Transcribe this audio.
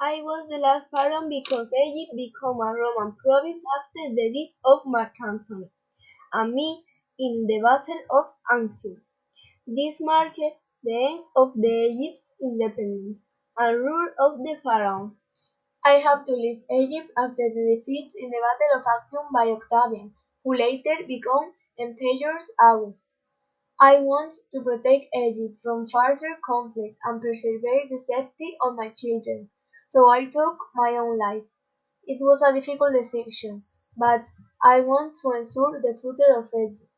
I was the last pharaoh because Egypt became a Roman province after the death of Mark Antony and me in the Battle of Anfield. This marked the end of the Egypt's independence and rule of the pharaohs. I had to leave Egypt after the defeat in the Battle of Actium by Octavian, who later became Emperor Augustus. I want to protect Egypt from further conflict and preserve the safety of my children, so I took my own life. It was a difficult decision, but I want to ensure the future of Egypt.